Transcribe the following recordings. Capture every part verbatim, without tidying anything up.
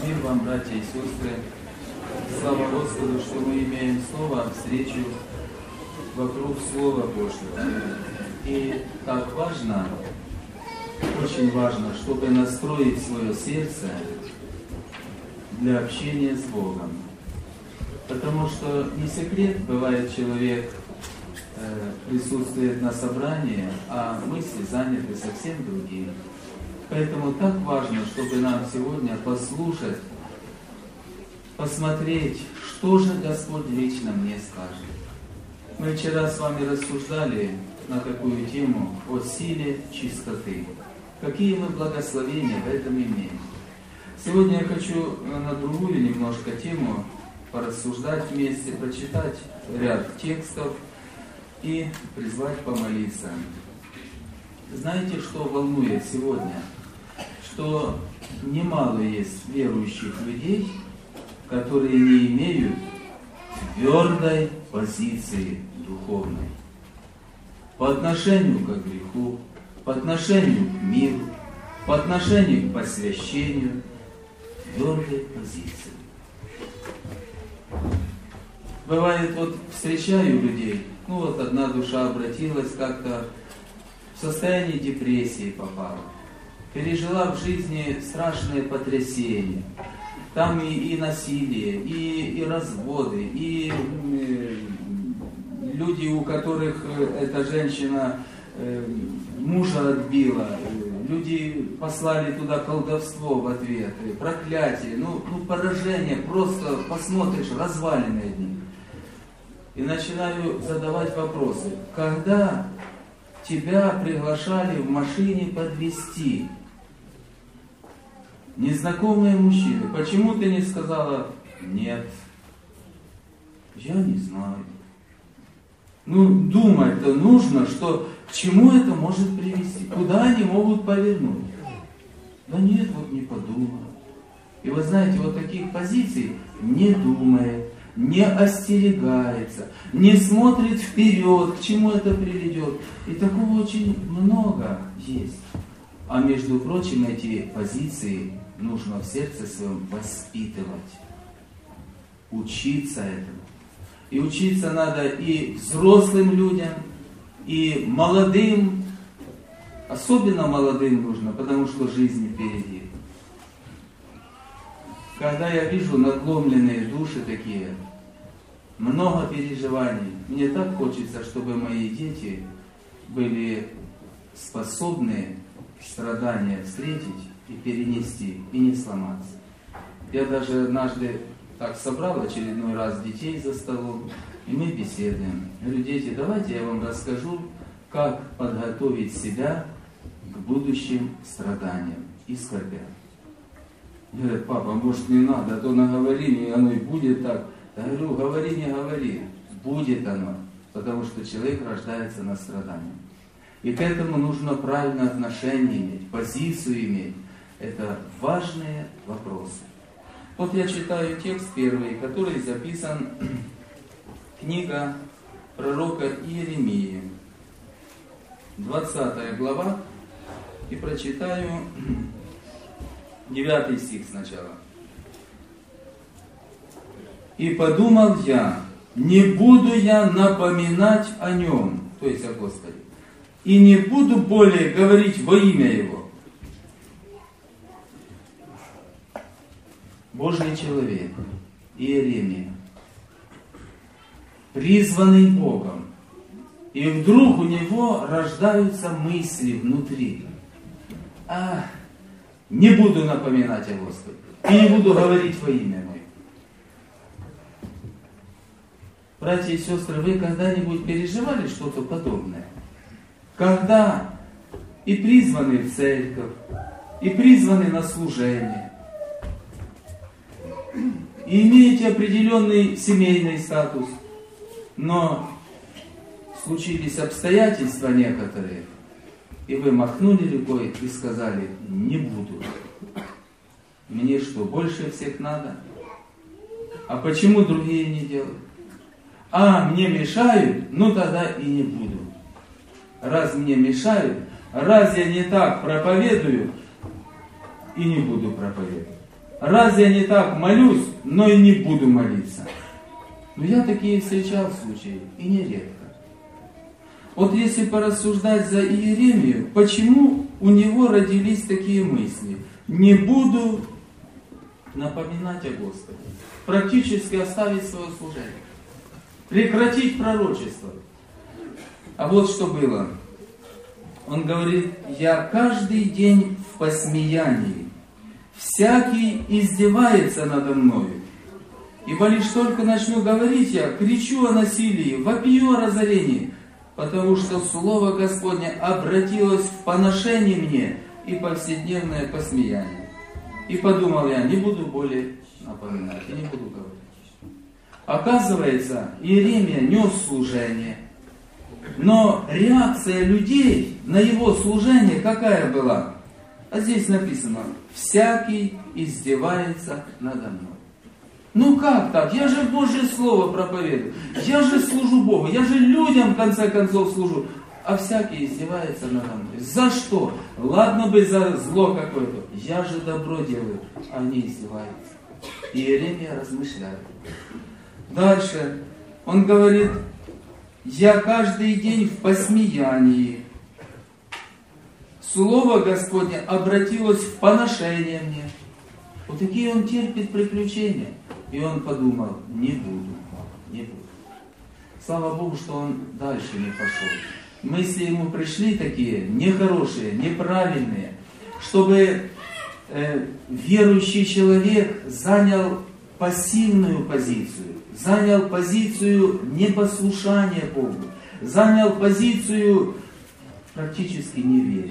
Мир вам, братья и сестры. Слава Господу, что мы имеем снова встречу вокруг Слова Божьего. И так важно, очень важно, чтобы настроить свое сердце для общения с Богом. Потому что не секрет, бывает, человек э, присутствует на собрании, а мысли заняты совсем другим. Поэтому так важно, чтобы нам сегодня послушать, посмотреть, что же Господь лично мне скажет. Мы вчера с вами рассуждали на такую тему о силе чистоты. Какие мы благословения в этом имеем. Сегодня я хочу на другую немножко тему порассуждать вместе, прочитать ряд текстов и призвать помолиться. Знаете, что волнует сегодня? Что немало есть верующих людей, которые не имеют твердой позиции духовной по отношению к греху, по отношению к миру, по отношению к посвящению, твердой позиции. Бывает, вот встречаю людей, ну вот одна душа обратилась как-то в состоянии депрессии попала, пережила в жизни страшные потрясения. Там и, и насилие, и, и разводы, и э, люди, у которых эта женщина э, мужа отбила, люди послали туда колдовство в ответ, проклятие, ну, ну поражение, просто посмотришь, развалины одни. И начинаю задавать вопросы. Когда тебя приглашали в машине подвезти незнакомые мужчины, почему ты не сказала «нет»? Я не знаю. Ну, думать-то нужно, что к чему это может привести, куда они могут повернуть. Да нет, вот не подумала. И вы знаете, вот таких позиций не думает, не остерегается, не смотрит вперед, к чему это приведет. И такого очень много есть. А между прочим, эти позиции нужно в сердце своем воспитывать, учиться этому. И учиться надо и взрослым людям, и молодым, особенно молодым нужно, потому что жизнь впереди. Когда я вижу надломленные души такие, много переживаний, мне так хочется, чтобы мои дети были способны страдания встретить и перенести, и не сломаться. Я даже однажды так собрал очередной раз детей за столом, и мы беседуем. Я говорю, дети, давайте я вам расскажу, как подготовить себя к будущим страданиям и скорбям. Говорят, папа, может не надо, а то наговори, и оно и будет так. Я говорю, говори, не говори, будет оно, потому что человек рождается на страдании. И к этому нужно правильное отношение иметь, позицию иметь. Это важные вопросы. Вот я читаю текст первый, который записан, книга пророка Иеремии, двадцатая глава, и прочитаю девятый стих сначала. «И подумал я, не буду я напоминать о нем», то есть о Господе, «и не буду более говорить во имя Его». Божий человек, Иеремия, призванный Богом, и вдруг у него рождаются мысли внутри. А, не буду напоминать о Господе, и не буду говорить во имя Мое. Братья и сестры, вы когда-нибудь переживали что-то подобное? Когда и призваны в церковь, и призваны на служение, и имеете определенный семейный статус, но случились обстоятельства некоторые, и вы махнули рукой и сказали, не буду. Мне что, больше всех надо? А почему другие не делают? А, мне мешают, ну тогда и не буду. Раз мне мешают, раз я не так проповедую, и не буду проповедовать. Раз я не так молюсь, но и не буду молиться. Но я такие встречал случаи, и нередко. Вот если порассуждать за Иеремию, почему у него родились такие мысли? Не буду напоминать о Господе. Практически оставить свое служение. Прекратить пророчество. А вот что было. Он говорит, я каждый день в посмеянии. Всякий издевается надо мною. Ибо лишь только начну говорить я, кричу о насилии, вопию о разорении, потому что Слово Господне обратилось в поношение мне и повседневное посмеяние. И подумал я, не буду более напоминать, и не буду говорить. Оказывается, Иеремия нес служение, но реакция людей на его служение какая была? А здесь написано, всякий издевается надо мной. Ну как так? Я же Божье Слово проповедую. Я же служу Богу. Я же людям в конце концов служу. А всякий издевается надо мной. За что? Ладно бы за зло какое-то. Я же добро делаю. А они издеваются. И Иеремия размышляет. Дальше. Он говорит, я каждый день в посмеянии. Слово Господне обратилось в поношение мне. Вот такие он терпит приключения. И он подумал, не буду, не буду. Слава Богу, что он дальше не пошел. Мысли ему пришли такие, нехорошие, неправильные, чтобы э, верующий человек занял пассивную позицию, занял позицию непослушания Богу, занял позицию практически неверия.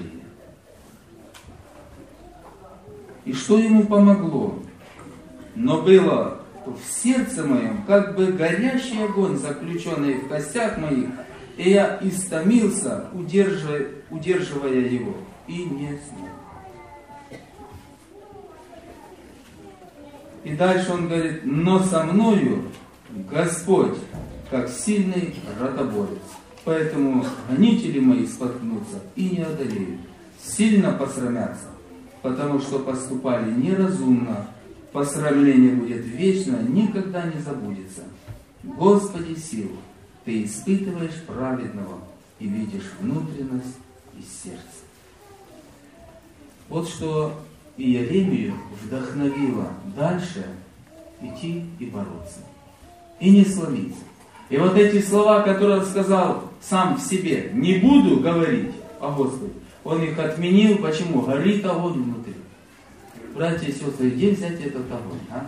И что ему помогло? Но было в сердце моем, как бы горящий огонь, заключенный в костях моих, и я истомился, удерживая, удерживая его, и не смог. И дальше он говорит, но со мною Господь, как сильный ротоборец. Поэтому гонители мои споткнутся и не одолеют, сильно посрамятся, потому что поступали неразумно. Посрамление будет вечно, никогда не забудется. Господи сил, Ты испытываешь праведного и видишь внутренность и сердце. Вот что Иеремию вдохновило дальше идти и бороться. И не сломиться. И вот эти слова, которые он сказал сам в себе, не буду говорить о Господе, он их отменил. Почему? Горит огонь внутри. Братья и сестры, где взять этот огонь? А?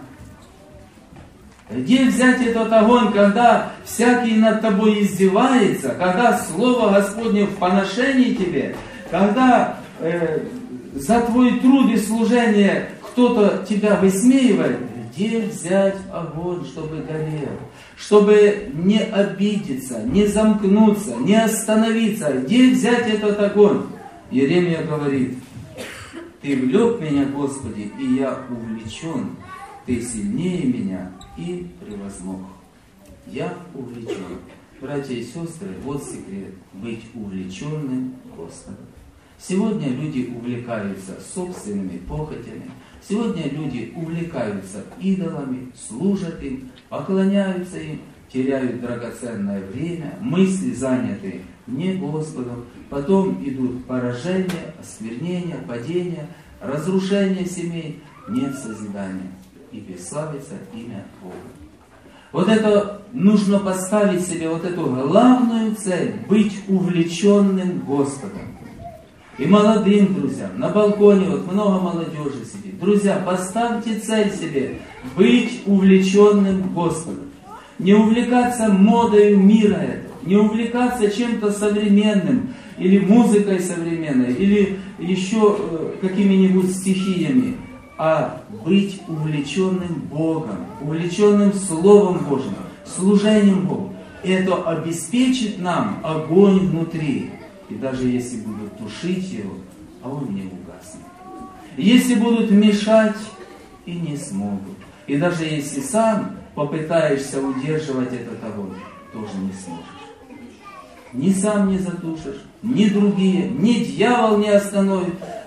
Где взять этот огонь, когда всякий над тобой издевается, когда Слово Господне в поношении тебе, когда э, за твой труд и служение кто-то тебя высмеивает? Где взять огонь, чтобы горел? Чтобы не обидеться, не замкнуться, не остановиться. Где взять этот огонь? Иеремия говорит, Ты влек меня, Господи, и я увлечен. Ты сильнее меня и превозмог. Я увлечен. Братья и сестры, вот секрет. Быть увлеченным Господом. Сегодня люди увлекаются собственными похотями. Сегодня люди увлекаются идолами, служат им, поклоняются им, теряют драгоценное время, мысли заняты не Господом. Потом идут поражения, осквернения, падения, разрушение семей, нет созидания. И бесславится имя Бога. Вот это нужно поставить себе, вот эту главную цель, быть увлеченным Господом. И молодым друзьям, на балконе вот много молодежи сидит. Друзья, поставьте цель себе, быть увлеченным Господом. Не увлекаться модой мира этого, не увлекаться чем-то современным, или музыкой современной, или еще э, какими-нибудь стихиями, а быть увлеченным Богом, увлеченным Словом Божьим, служением Богу. Это обеспечит нам огонь внутри. И даже если будут тушить его, а он не угаснет. Если будут мешать, и не смогут. И даже если сам попытаешься удерживать этот огонь, тоже не сможешь. Ни сам не затушишь, ни другие, ни дьявол не остановит.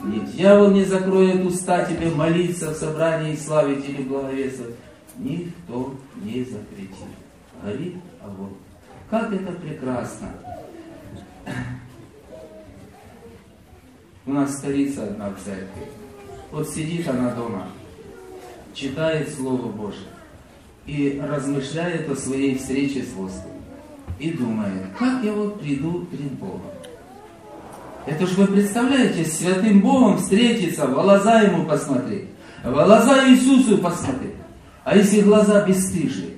Ни дьявол не закроет уста тебе молиться в собрании и славить или благовествовать. Никто не запретит. Горит огонь. Как это прекрасно! У нас старица одна в церкви. Вот сидит она дома, читает Слово Божие и размышляет о своей встрече с Господом. И думает, как я вот приду перед Богом. Это же вы представляете, с святым Богом встретиться, в глаза Ему посмотреть, в глаза Иисусу посмотреть. А если глаза бесстыжие?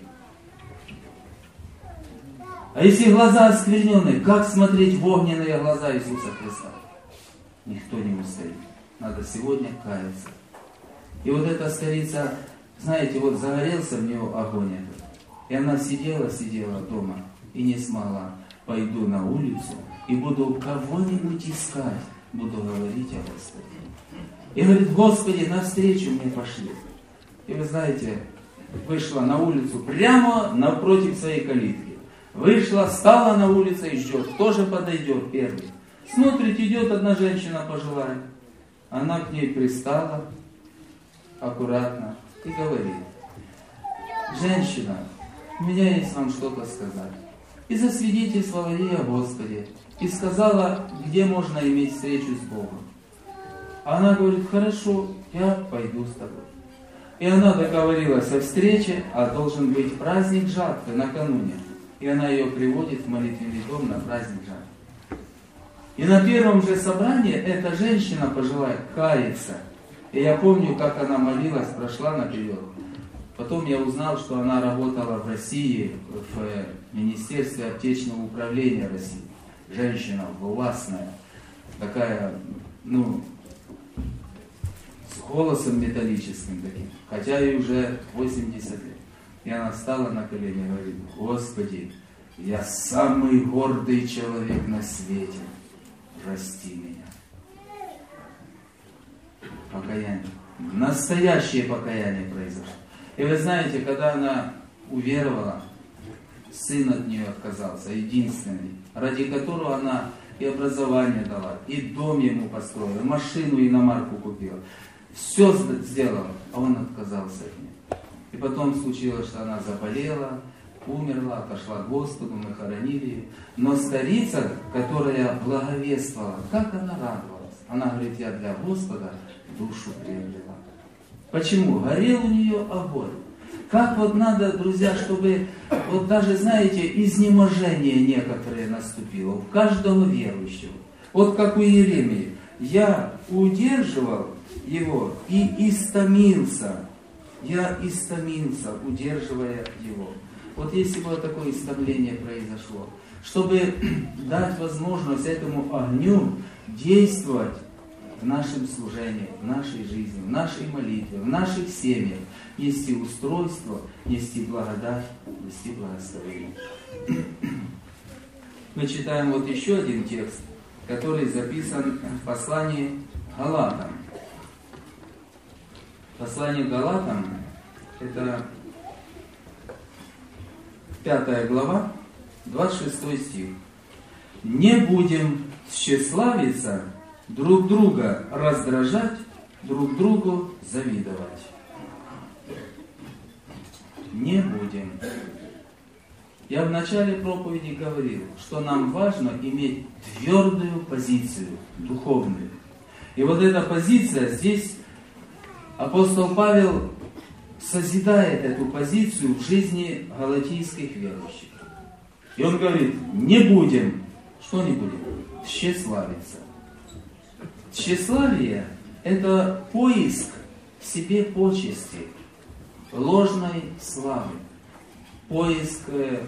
А если глаза оскверненные, как смотреть в огненные глаза Иисуса Христа? Никто не устоит. Надо сегодня каяться. И вот эта старица, знаете, вот загорелся в нее огонь этот. И она сидела, сидела дома и не смогла. Пойду на улицу и буду кого-нибудь искать. Буду говорить о Господе. И говорит, Господи, навстречу мне пошли. И вы знаете, вышла на улицу прямо напротив своей калитки. Вышла, стала на улице и ждет. Кто же подойдет первый? Смотрит, идет одна женщина пожилая. Она к ней пристала аккуратно и говорит, женщина, у меня есть вам что-то сказать. И засвидетельствовала ей о Господе. И сказала, где можно иметь встречу с Богом. Она говорит, хорошо, я пойду с тобой. И она договорилась о встрече, а должен быть праздник жатвы накануне. И она ее приводит в молитвенный дом на праздник жатвы. И на первом же собрании эта женщина пожилая кается. И я помню, как она молилась, прошла наперед. Потом я узнал, что она работала в России, в Министерстве аптечного управления России. Женщина властная, такая, ну, с голосом металлическим таким, хотя ей уже восемьдесят лет. И она встала на колени и говорит, Господи, я самый гордый человек на свете. Прости меня. Покаяние. Настоящее покаяние произошло. И вы знаете, когда она уверовала, сын от нее отказался, единственный, ради которого она и образование дала, и дом ему построила, машину иномарку купила. Все сделала, а он отказался от нее. И потом случилось, что она заболела, умерла, отошла к Господу, мы хоронили ее. Но старица, которая благовествовала, как она радовалась. Она говорит, я для Господа душу приобрела. Почему? Горел у нее огонь. Как вот надо, друзья, чтобы, вот даже, знаете, изнеможение некоторые наступило у каждого верующего. Вот как у Иеремии. Я удерживал его и истомился. Я истомился, удерживая его. Вот если бы такое истомление произошло, чтобы дать возможность этому огню действовать в нашем служении, в нашей жизни, в нашей молитве, в наших семьях, нести устройство, нести благодать, нести благословение. Мы читаем вот еще один текст, который записан в послании Галатам. Послание Галатам — это пятая глава, двадцать шестой стих. «Не будем тщеславиться, друг друга раздражать, друг другу завидовать». Не будем. Я в начале проповеди говорил, что нам важно иметь твердую позицию, духовную. И вот эта позиция здесь апостол Павел созидает эту позицию в жизни галатийских верующих. И он говорит, не будем, что не будем? Тщеславиться. Тщеславие – это поиск в себе почести, ложной славы, поиск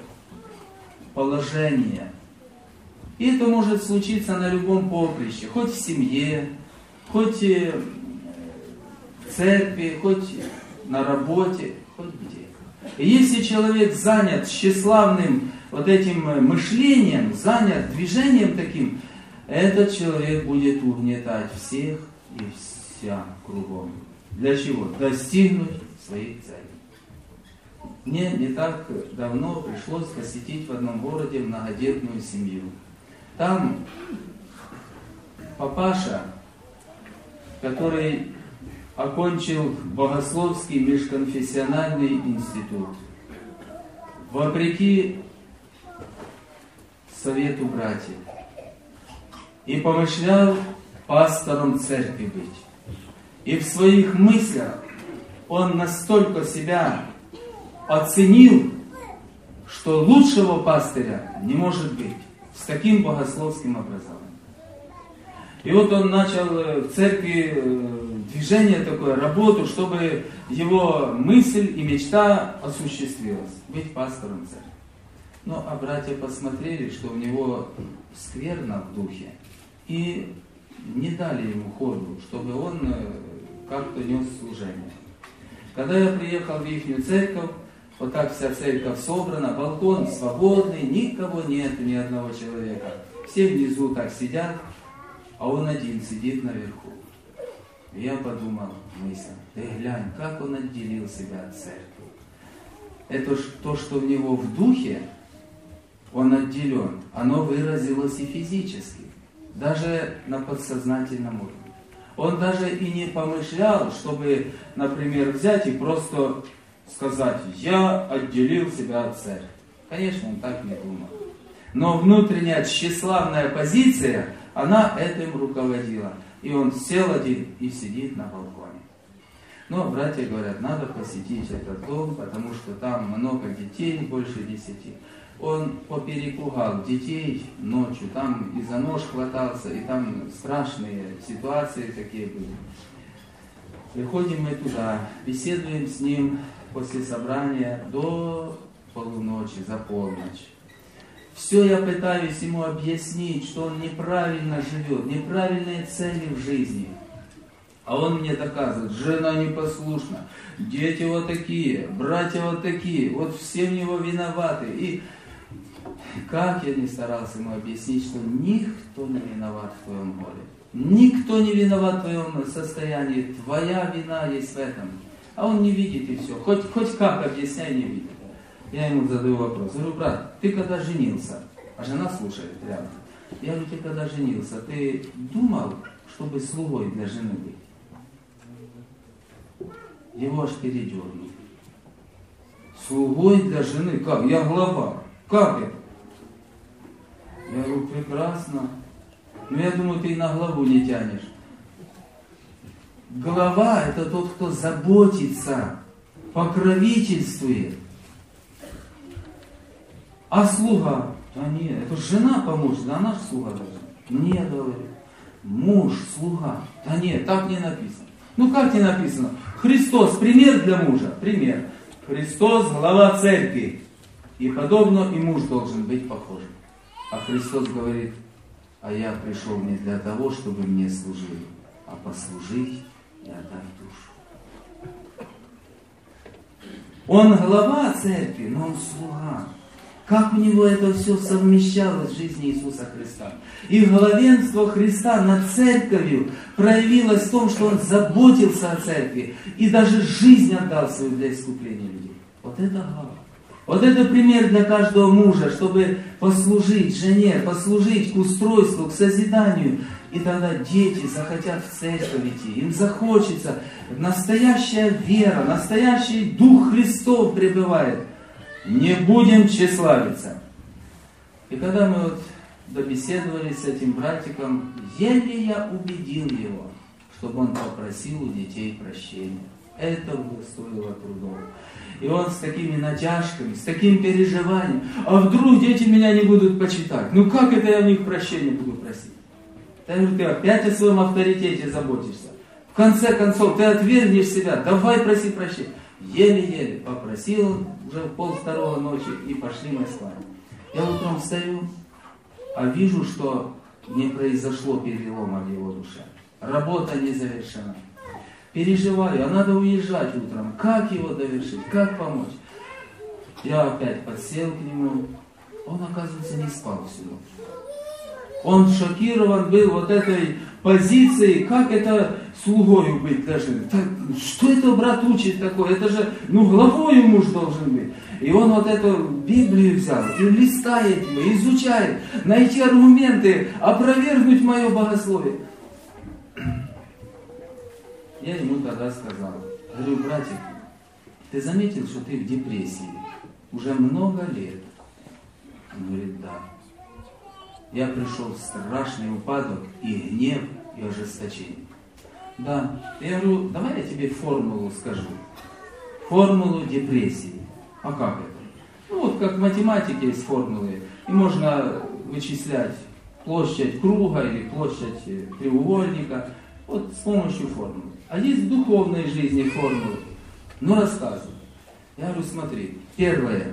положения. И это может случиться на любом поприще, хоть в семье, хоть в церкви, хоть на работе, хоть где. И если человек занят тщеславным вот этим мышлением, занят движением таким, этот человек будет угнетать всех и вся кругом. Для чего? Достигнуть своих целей. Мне не так давно пришлось посетить в одном городе многодетную семью. Там папаша который окончил Богословский межконфессиональный институт. Вопреки совету братьев. И помышлял пастором церкви быть. И в своих мыслях он настолько себя оценил, что лучшего пастыря не может быть с таким богословским образованием. И вот он начал в церкви движение такое, работу, чтобы его мысль и мечта осуществилась, быть пастором церкви. Ну, а братья посмотрели, что у него скверно в духе, и не дали ему ходу, чтобы он как-то нес служение. Когда я приехал в их церковь, вот так вся церковь собрана, балкон свободный, никого нет, ни одного человека. Все внизу так сидят, а он один сидит наверху. И я подумал, мысль, ты глянь, как он отделил себя от церкви. Это ж то, что в него в духе, он отделен, оно выразилось и физически, даже на подсознательном уровне. Он даже и не помышлял, чтобы, например, взять и просто сказать, я отделил себя от церкви. Конечно, он так не думал. Но внутренняя тщеславная позиция, она этим руководила. И он сел один и сидит на балконе. Но братья говорят, надо посетить этот дом, потому что там много детей, больше десяти. Он поперепугал детей ночью, там и за нож хватался, и там страшные ситуации такие были. Приходим мы туда, беседуем с ним после собрания до полуночи, за полночь. Все я пытаюсь ему объяснить, что он неправильно живет, неправильные цели в жизни. А он мне доказывает, жена непослушна, дети вот такие, братья вот такие, вот все в него виноваты. И как я не старался ему объяснить, что никто не виноват в твоем горе. Никто не виноват в твоем состоянии, твоя вина есть в этом. А он не видит и все. Хоть, хоть как объясняй, не видит. Я ему задаю вопрос. Говорю, брат, ты когда женился? А жена слушает рядом. Я говорю, ты когда женился, ты думал, чтобы слугой для жены быть? Его аж передернул. Слугой для жены? Как? Я глава. Как это? Я говорю, прекрасно. Но я думаю, ты и на главу не тянешь. Глава – это тот, кто заботится, покровительствует. А слуга? Да нет, это жена поможет, да она же слуга должна. Нет, говорю, муж, слуга. Да нет, так не написано. Ну как не написано? Христос пример для мужа, пример. Христос глава церкви. И подобно и муж должен быть похожим. А Христос говорит, а я пришел не для того, чтобы мне служили, а послужить и отдать душу. Он глава церкви, но он слуга. Как у него это все совмещалось в жизни Иисуса Христа. И главенство Христа над церковью проявилось в том, что он заботился о церкви и даже жизнь отдал свою для искупления людей. Вот это глава. Вот это пример для каждого мужа, чтобы послужить жене, послужить к устройству, к созиданию. И тогда дети захотят в церковь идти, им захочется. Настоящая вера, настоящий Дух Христов пребывает. Не будем тщеславиться. И когда мы вот добеседовали с этим братиком, еле я убедил его, чтобы он попросил у детей прощения. Это стоило трудов. И он с такими натяжками, с таким переживанием. А вдруг дети меня не будут почитать? Ну как это я у них прощения буду просить? Я говорю, ты опять о своем авторитете заботишься. В конце концов, ты отвергнешь себя. Давай проси прощения. Еле-еле попросил он уже в пол второго ночи, и пошли мы с вами. Я утром встаю, а вижу, что не произошло перелома в его душе. Работа не завершена. Переживаю, а надо уезжать утром. Как его довершить? Как помочь? Я опять подсел к нему. Он, оказывается, не спал всю ночь. Он шокирован был вот этой позицией, как это слугою быть даже. Так, что это брат учит такое? Это же, ну, главою муж должен быть. И он вот эту Библию взял и листает ее, изучает, найти аргументы, опровергнуть мое богословие. я ему тогда сказал, говорю, братик, ты заметил, что ты в депрессии уже много лет? Он говорит, да. Я пришел в страшный упадок и гнев, и ожесточение. Да. Я говорю, давай я тебе формулу скажу. Формулу депрессии. А как это? Ну вот как в математике есть формулы. И можно вычислять площадь круга или площадь треугольника. Вот с помощью формулы. А есть в духовной жизни формулы. Ну рассказывай. Я говорю, смотри. Первое.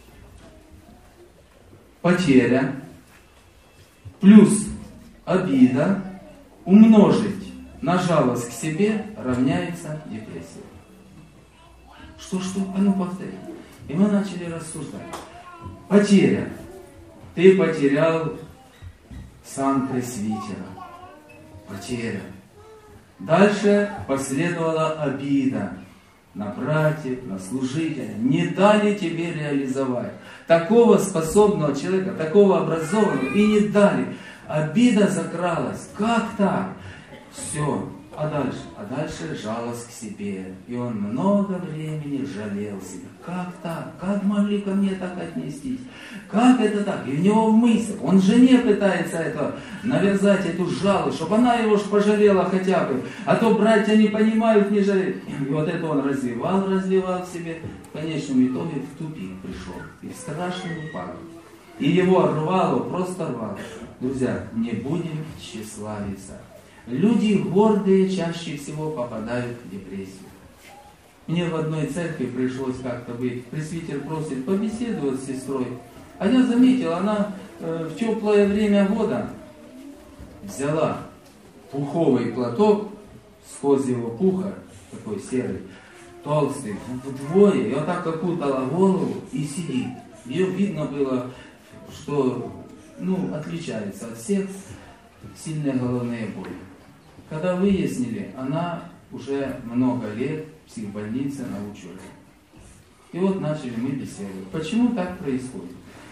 Потеря плюс обида умножить на жалость к себе равняется депрессии. Что, что? А ну повтори. И мы начали рассуждать. Потеря. Ты потерял сан пресвитера. Потеря. Дальше последовала обида на братьев, на служителя. Не дали тебе реализовать. Такого способного человека, такого образованного, и не дали. Обида закралась. Как так? Все. А дальше? А дальше жалость к себе. И он много времени жалел себя. Как так? Как могли ко мне так отнестись? Как это так? И в него мысль. Он жене пытается это навязать, эту жалость, чтобы она его ж пожалела хотя бы. А то братья не понимают, не жалеют. И вот это он развивал, развивал в себе. В конечном итоге в тупик пришел. И в страшный упадок. И его рвало, просто рвало. Друзья, не будем тщеславиться. Люди гордые чаще всего попадают в депрессию. Мне в одной церкви пришлось как-то быть. Пресвитер просит побеседовать с сестрой. А я заметил, она э, в теплое время года взяла пуховый платок с козьего пуха, такой серый, толстый, вдвое, и вот так окутала голову и сидит. Ее видно было, что ну, отличается от всех, сильные головные боли. Когда выяснили, она уже много лет в психбольнице на учебе. И вот начали мы беседовать. Почему так происходит?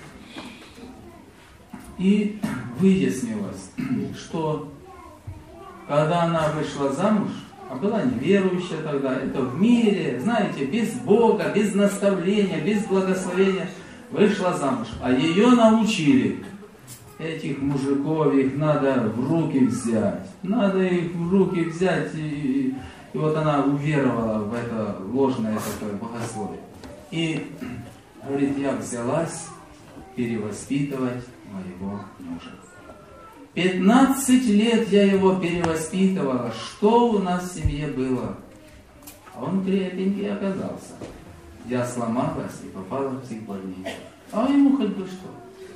И выяснилось, что когда она вышла замуж, а была неверующая тогда, это в мире, знаете, без Бога, без наставления, без благословения, вышла замуж. А ее научили. Этих мужиков, их надо в руки взять. Надо их в руки взять. И, и вот она уверовала в это ложное такое богословие. И говорит, я взялась перевоспитывать моего мужа. пятнадцать лет я его перевоспитывала. Что у нас в семье было? А он крепенький оказался. Я сломалась и попала в психбольницу. А ему хоть бы что.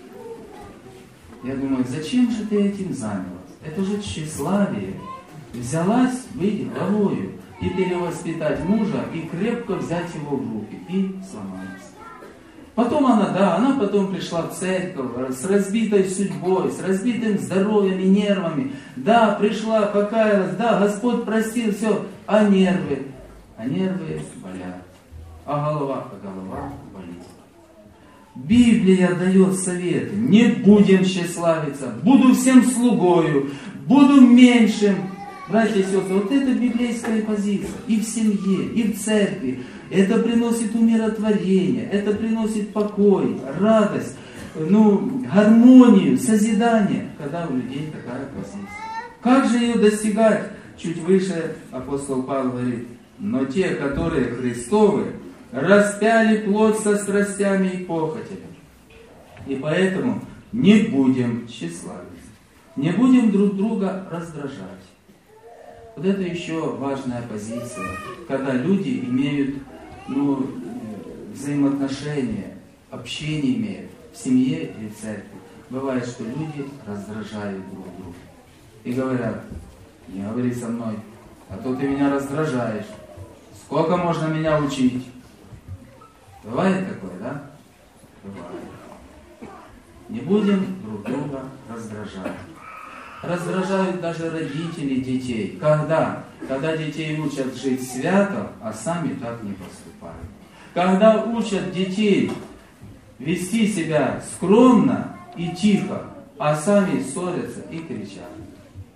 Я думаю, зачем же ты этим занялась? Это же тщеславие. Взялась быть главою и перевоспитать мужа, и крепко взять его в руки. И сломалась. Потом она, да, она потом пришла в церковь с разбитой судьбой, с разбитым здоровьем и нервами. Да, пришла, покаялась, да, Господь простил, все. А нервы? А нервы болят. А голова? А голова болит. Библия дает советы. Не будем тщеславиться. Буду всем слугою. Буду меньшим. Братья и сестры, вот это библейская позиция. И в семье, и в церкви. Это приносит умиротворение. Это приносит покой, радость, ну, гармонию, созидание. Когда у людей такая позиция. Как же ее достигать? Чуть выше апостол Павел говорит. Но те, которые Христовы, распяли плоть со страстями и похотями. И поэтому не будем тщеславиться. Не будем друг друга раздражать. Вот это еще важная позиция, когда люди имеют ну, взаимоотношения, общение имеют в семье или в церкви. Бывает, что люди раздражают друг друга. И говорят, не говори со мной, а то ты меня раздражаешь. Сколько можно меня учить? Бывает такое, да? Бывает. Не будем друг друга раздражать. Раздражают даже родители детей. Когда? Когда детей учат жить свято, а сами так не поступают. Когда учат детей вести себя скромно и тихо, а сами ссорятся и кричат.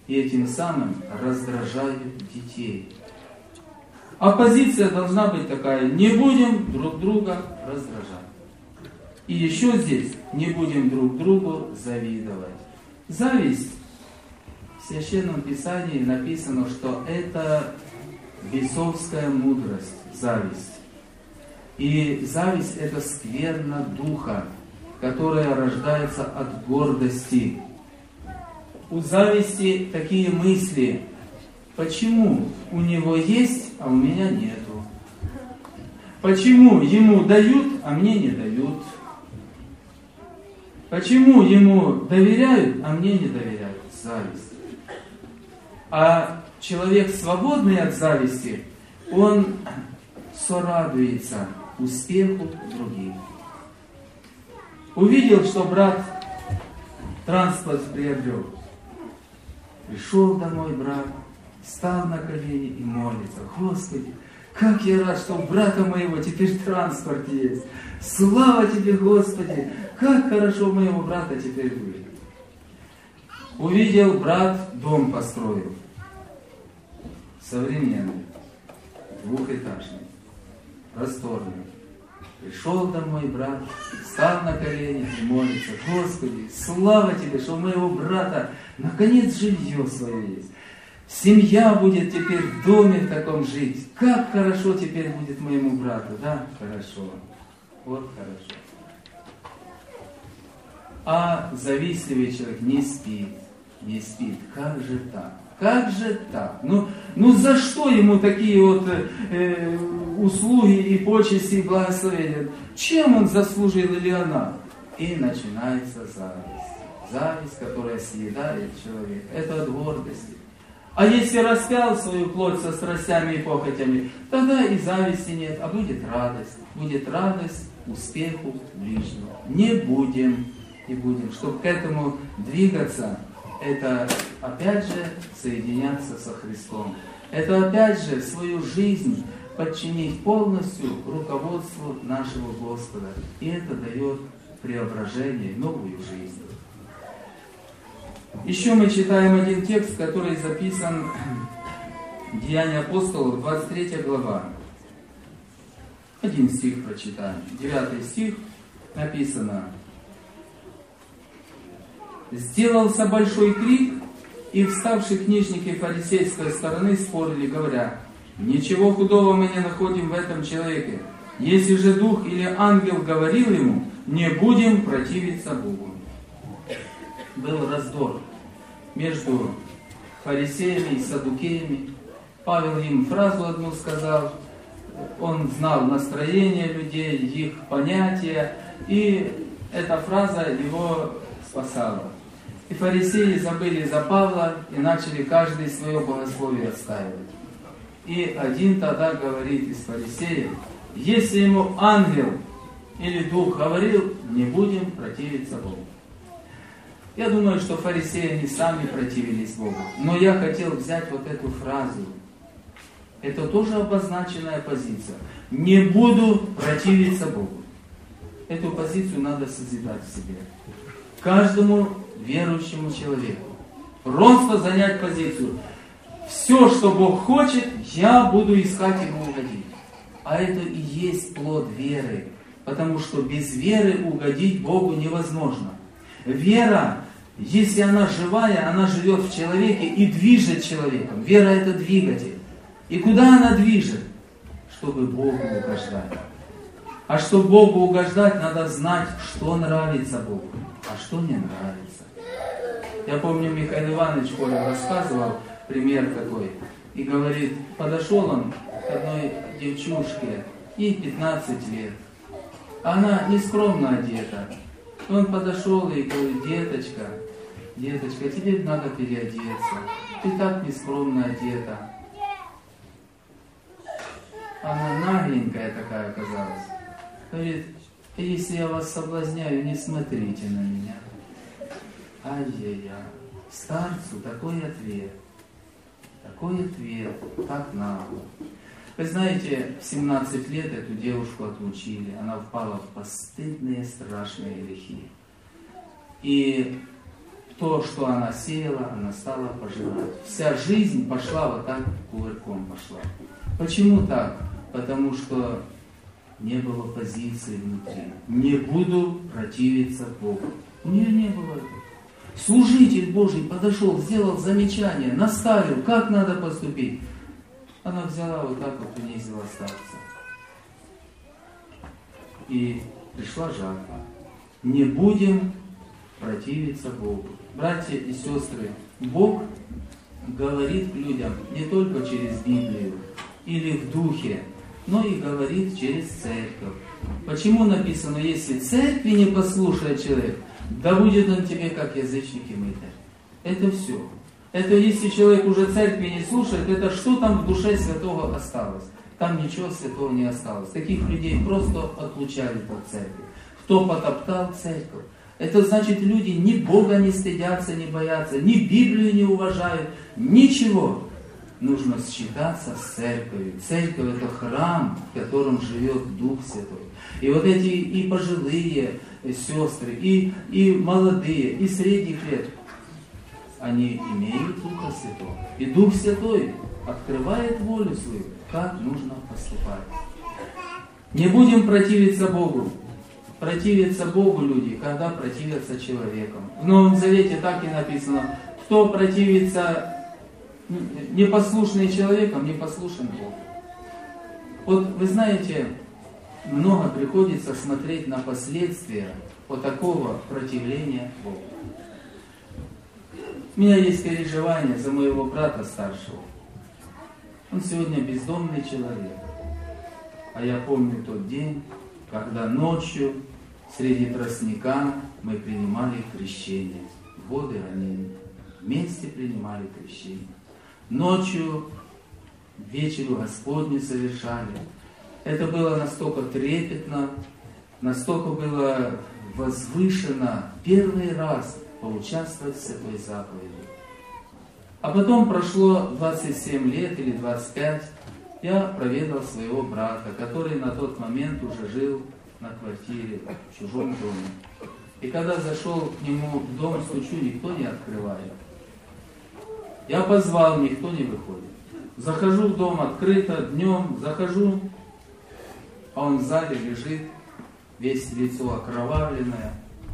и этим самым раздражают детей. А позиция должна быть такая: не будем друг друга раздражать. И еще здесь: не будем друг другу завидовать. Зависть, в Священном Писании написано, что это бесовская мудрость, зависть. И зависть — это скверна духа, которая рождается от гордости. У зависти такие мысли: почему у него есть, а у меня нету? Почему ему дают, а мне не дают? Почему ему доверяют, а мне не доверяют? Зависть. А человек, свободный от зависти, он сорадуется успеху других. Увидел, что брат транспорт приобрел. Пришел домой брат, встал на колени и молится: Господи, как я рад, что у брата моего теперь транспорт есть. Слава Тебе, Господи, как хорошо у моего брата теперь будет. Увидел брат, дом построил. Современный, двухэтажный, просторный. Пришел домой брат, встал на колени и молится: Господи, слава Тебе, что у моего брата наконец жилье свое есть. Семья будет теперь в доме в таком жить. Как хорошо теперь будет моему брату. Да, хорошо. Вот хорошо. А завистливый человек не спит. Не спит. Как же так? Как же так? Ну, ну за что ему такие вот э, услуги и почести и благословения? Чем он заслужил или она? И начинается зависть. Зависть, которая съедает человека. Это от гордости. А если распял свою плоть со страстями и похотями, тогда и зависти нет, а будет радость. Будет радость успеху ближнего. Не будем, не будем. Чтобы к этому двигаться, это опять же соединяться со Христом. Это опять же свою жизнь подчинить полностью руководству нашего Господа. И это дает преображение, новую жизнь. Еще мы читаем один текст, который записан в Деяния апостолов, двадцать третья глава. Один стих прочитаем. Девятый стих написано: «Сделался большой крик, и вставшие книжники фарисейской стороны спорили, говоря: ничего худого мы не находим в этом человеке. Если же дух или ангел говорил ему, не будем противиться Богу». Был раздор между фарисеями и саддукеями. Павел им фразу одну сказал, он знал настроение людей, их понятия, и эта фраза его спасала. И фарисеи забыли за Павла и начали каждый свое богословие отстаивать. И один тогда говорит из фарисеев: если ему ангел или дух говорил, не будем противиться Богу. Я думаю, что фарисеи не сами противились Богу. Но я хотел взять вот эту фразу. Это тоже обозначенная позиция. Не буду противиться Богу. Эту позицию надо созидать в себе. Каждому верующему человеку. Просто занять позицию. Все, что Бог хочет, я буду искать Ему угодить. А это и есть плод веры. Потому что без веры угодить Богу невозможно. Вера, если она живая, она живет в человеке и движет человеком. Вера — это двигатель. И куда она движет? Чтобы Богу угождать. А чтобы Богу угождать, надо знать, что нравится Богу, а что не нравится. Я помню, Михаил Иванович Коля рассказывал пример такой. И говорит, подошел он к одной девчушке, ей пятнадцать лет. Она нескромно одета. Он подошел и говорит: деточка, деточка, тебе надо переодеться. Ты так нескромно одета. Она нагленькая такая оказалась. Говорит: если я вас соблазняю, не смотрите на меня. Ай-яй-яй. Старцу такой ответ. Такой ответ. Так нагло. Вы знаете, в семнадцать лет эту девушку отлучили. Она впала в постыдные, страшные грехи. И то, что она сеяла, она стала пожинать. Вся жизнь пошла вот так, кувырком пошла. Почему так? Потому что не было позиции внутри. Не буду противиться Богу. У нее не было этого. Служитель Божий подошел, сделал замечание, наставил, как надо поступить. Она взяла вот так вот, унизила старца. И пришла жатва. Не будем противиться Богу. Братья и сестры, Бог говорит к людям не только через Библию или в духе, но и говорит через церковь. Почему написано, если церкви не послушает человек, да будет он тебе как язычник и мытарь. Это все. Это если человек уже церкви не слушает, это что там в душе святого осталось? Там ничего святого не осталось. Таких людей просто отлучали от церкви. Кто потоптал церковь? Это значит, люди ни Бога не стыдятся, не боятся, ни Библию не уважают, ничего. Нужно считаться с церковью. Церковь — это храм, в котором живет Дух Святой. И вот эти и пожилые сестры, и, и молодые, и средних лет, они имеют Духа Святого. И Дух Святой открывает волю свою, как нужно поступать. Не будем противиться Богу. Противятся Богу люди, когда противятся человеком. В Новом Завете так и написано: кто противится непослушный человеком, не послушен Богу. Вот вы знаете, много приходится смотреть на последствия вот такого противления Богу. У меня есть переживание за моего брата старшего. Он сегодня бездомный человек. А я помню тот день, когда ночью среди тростника мы принимали крещение. Воды ранения. Вместе принимали крещение. Ночью вечеру Господню совершали. Это было настолько трепетно, настолько было возвышенно первый раз поучаствовать в святой заповеди. А потом прошло двадцать семь лет или двадцать пять, я проведал своего брата, который на тот момент уже жил на квартире в чужом доме. И когда зашел к нему в дом, стучу, никто не открывает. Я позвал, никто не выходит. Захожу в дом открыто, днем захожу, а он в зале лежит, весь лицо окровавленное.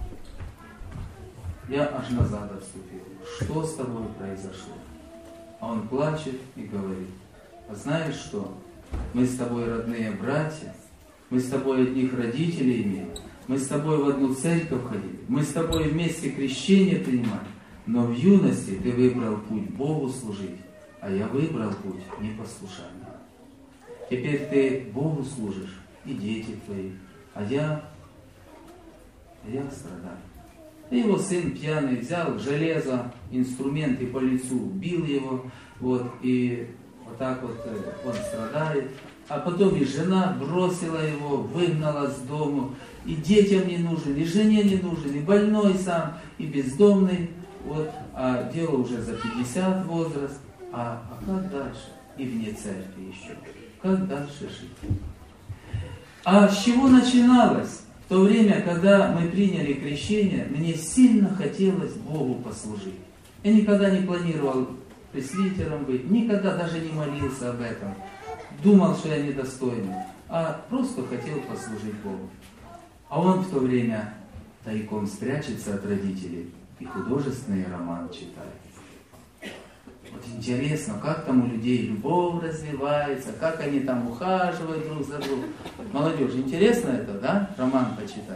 Я аж назад отступил. Что с тобой произошло? А он плачет и говорит: а знаешь что? Мы с тобой родные братья, мы с тобой одних родителей имеем, мы с тобой в одну церковь ходили, мы с тобой вместе крещение принимали, но в юности ты выбрал путь Богу служить, а я выбрал путь непослушания. Теперь ты Богу служишь и дети твои, а я, а я страдаю. И его сын пьяный взял железо, инструменты по лицу, бил его, вот, и вот так вот он страдает. А потом и жена бросила его, выгнала с дому, и детям не нужен, и жене не нужен, и больной сам, и бездомный, вот, а дело уже за пятьдесят возраст, а, а как дальше? И вне церкви еще. Как дальше жить? А с чего начиналось? В то время, когда мы приняли крещение, мне сильно хотелось Богу послужить. Я никогда не планировал пресвитером быть, никогда даже не молился об этом. Думал, что я недостойный, а просто хотел послужить Богу. А он в то время тайком спрячется от родителей и художественный роман читает. Вот интересно, как там у людей любовь развивается, как они там ухаживают друг за другом. Молодежь, интересно это, да? Роман почитать.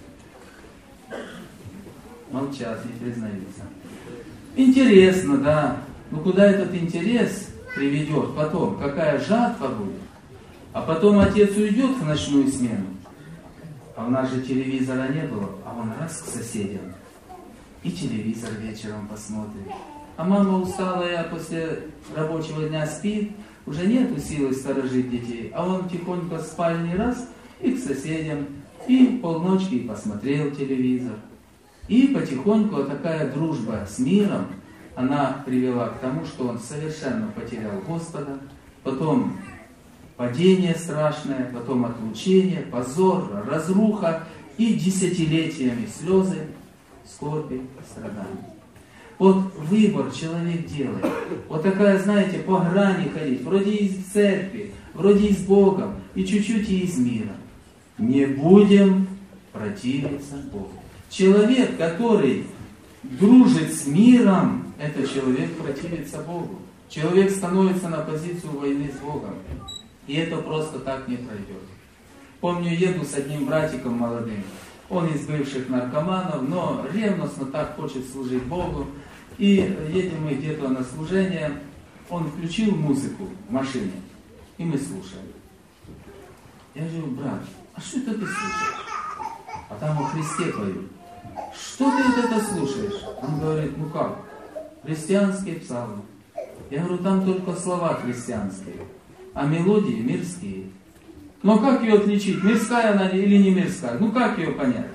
Молчат, не признаются. Интересно, да. Но куда этот интерес приведет потом? Какая жатва будет? А потом отец уйдет в ночную смену. А у нас же телевизора не было. А он раз к соседям. И телевизор вечером посмотрит. А мама усталая после рабочего дня спит, уже нету силы сторожить детей, а он тихонько в спальне раз и к соседям, и полночки и посмотрел телевизор. И потихоньку такая дружба с миром, она привела к тому, что он совершенно потерял Господа, потом падение страшное, потом отлучение, позор, разруха и десятилетиями слезы, скорби, страдания. Вот выбор человек делает. Вот такая, знаете, по грани ходить. Вроде из церкви, вроде и с Богом, и чуть-чуть и из мира. Не будем противиться Богу. Человек, который дружит с миром, это человек противится Богу. Человек становится на позицию войны с Богом. И это просто так не пройдет. Помню, еду с одним братиком молодым. Он из бывших наркоманов, но ревностно так хочет служить Богу. И едем мы где-то на служение. Он включил музыку в машине. И мы слушаем. Я говорю: брат, а что это ты слушаешь? А там о Христе поют. Что ты вот это слушаешь? Он говорит: ну как? Христианские псалмы. Я говорю: там только слова христианские, а мелодии мирские. Но как ее отличить, мирская она или не мирская? Ну как ее понять?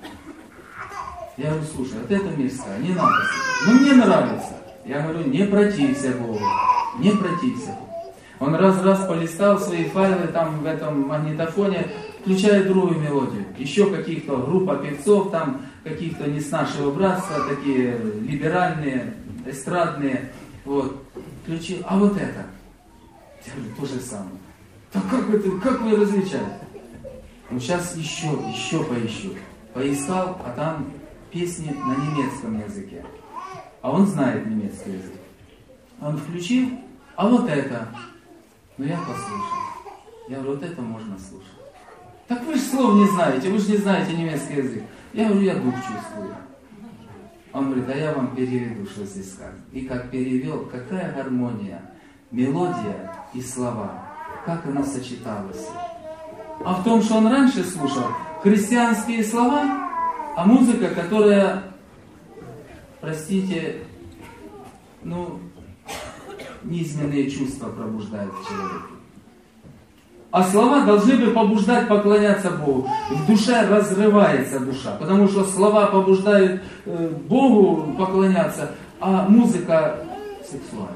Я говорю: слушай, вот это мирская, не надо. Ну мне нравится. Я говорю: не протився Богу, не протився. Он раз-раз полистал свои файлы там в этом магнитофоне, включает другую мелодию. Еще каких-то группа певцов, там каких-то не с нашего братства, такие либеральные, эстрадные. Вот. Включил. А вот это? Я говорю: то же самое. Так как это, как вы различаете? Ну сейчас еще, еще поищу. Поискал, а там песни на немецком языке. А он знает немецкий язык. Он включил, а вот это. Ну я послушал. Я говорю: вот это можно слушать. Так вы же слов не знаете, вы же не знаете немецкий язык. Я говорю: я дух чувствую. Он говорит: а я вам переведу, что здесь сказано. И как перевел, какая гармония, мелодия и слова. Как оно сочеталось. А в том, что он раньше слушал христианские слова, а музыка, которая, простите, ну, низменные чувства пробуждает в человеке. А слова должны бы побуждать поклоняться Богу. В душе разрывается душа, потому что слова побуждают э, Богу поклоняться, а музыка сексуальна.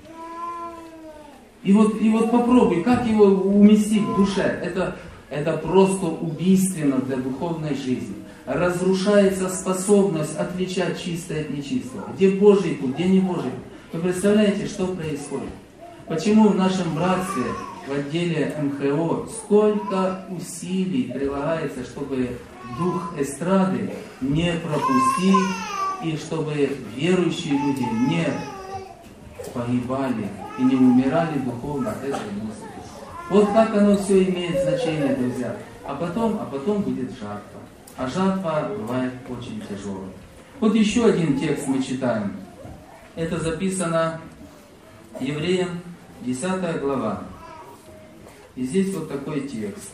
И вот, и вот попробуй, как его уместить в душе. Это, это просто убийственно для духовной жизни. Разрушается способность отличать чистое от нечистого. Где Божий путь, где не Божий путь. Вы представляете, что происходит? Почему в нашем братстве, в отделе эм ха о, сколько усилий прилагается, чтобы дух эстрады не пропустить, и чтобы верующие люди не погибали и не умирали духовно от этой музыки. Вот как оно все имеет значение, друзья. А потом, а потом будет жатва. А жатва бывает очень тяжелая. Вот еще один текст мы читаем. Это записано Евреям, десятая глава. И здесь вот такой текст.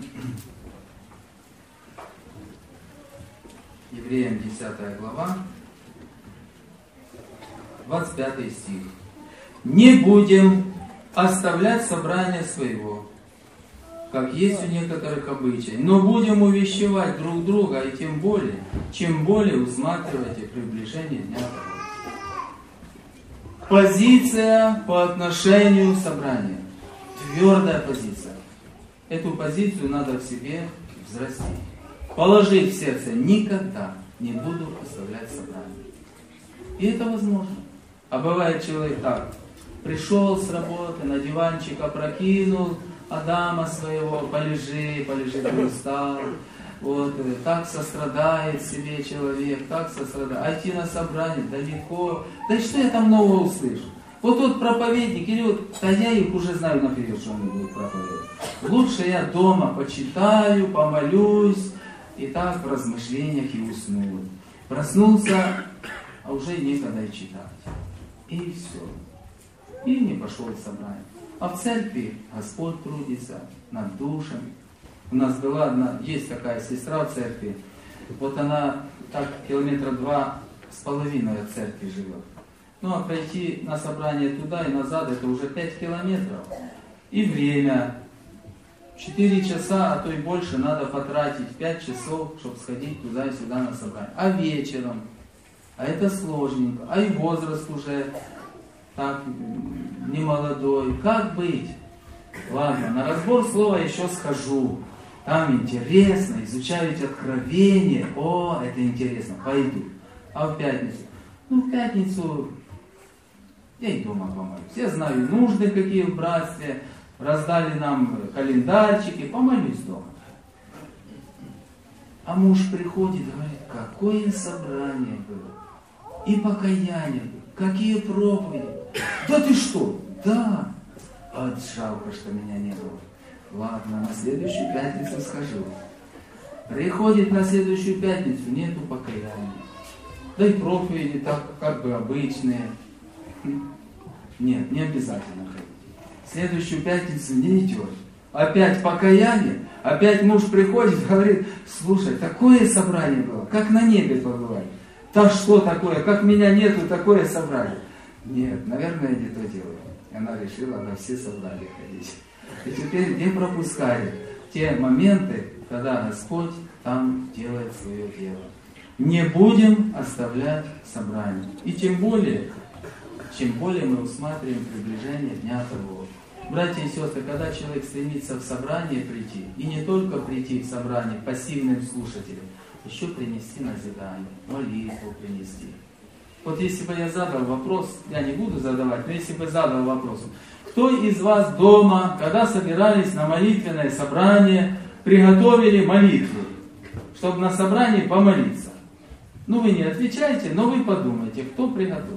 Евреям, десятая глава, двадцать пятый стих. «Не будем оставлять собрание своего, как есть у некоторых обычай, но будем увещевать друг друга, и тем более, чем более усматривайте приближение Дня того». Позиция по отношению к собранию. Твердая позиция. Эту позицию надо в себе взрастить. Положить в сердце: никогда не буду оставлять собрание. И это возможно. А бывает человек так. Пришел с работы, на диванчик опрокинул Адама своего, полежи, полежи, ты устал. Вот, так сострадает себе человек, так сострадает. А идти на собрание далеко. Да и что я там нового услышу? Вот тот проповедник, или вот, да я их уже знаю наперед, что они будут проповедовать. Лучше я дома почитаю, помолюсь, и так в размышлениях и усну. Проснулся, а уже некогда и читать. И все. И не пошел в собрание. А в церкви Господь трудится над душем. У нас была одна, есть такая сестра в церкви. Вот она так километра два с половиной от церкви живет. Ну а пройти на собрание туда и назад, это уже пять километров. И время. четыре часа, а то и больше надо потратить. пять часов, чтобы сходить туда и сюда на собрание. А вечером? А это сложненько. А и возраст уже так не молодой. Как быть? Ладно, на разбор слова еще схожу. Там интересно, изучаю эти откровения. О, это интересно, пойду. А в пятницу? Ну, в пятницу я и дома помолюсь. Я знаю нужды, какие в братстве. Раздали нам календарчики, помолюсь дома. А муж приходит и говорит, какое собрание было. И покаяние было. Какие проповеди. Да ты что? Да. Вот жалко, что меня не было. Ладно, на следующую пятницу схожу. Приходит на следующую пятницу, нету покаяния. Да и проповеди так как бы обычные. Нет, не обязательно ходить. В следующую пятницу не идет. Опять покаяние, опять муж приходит и говорит, слушай, такое собрание было, как на небе побывали. Да что такое, как меня нету, такое собрание. Нет, наверное, не то делаю. И она решила на все собрания ходить. И теперь не пропускает те моменты, когда Господь там делает свое дело. Не будем оставлять собрание. И тем более, чем более мы усматриваем приближение Дня Торгов. Братья и сестры, когда человек стремится в собрание прийти, и не только прийти в собрание пассивным слушателем, еще принести назидание, молитву принести. Вот если бы я задал вопрос, я не буду задавать, но если бы задал вопрос, кто из вас дома, когда собирались на молитвенное собрание, приготовили молитву, чтобы на собрании помолиться? Ну вы не отвечаете, но вы подумайте, кто приготовил.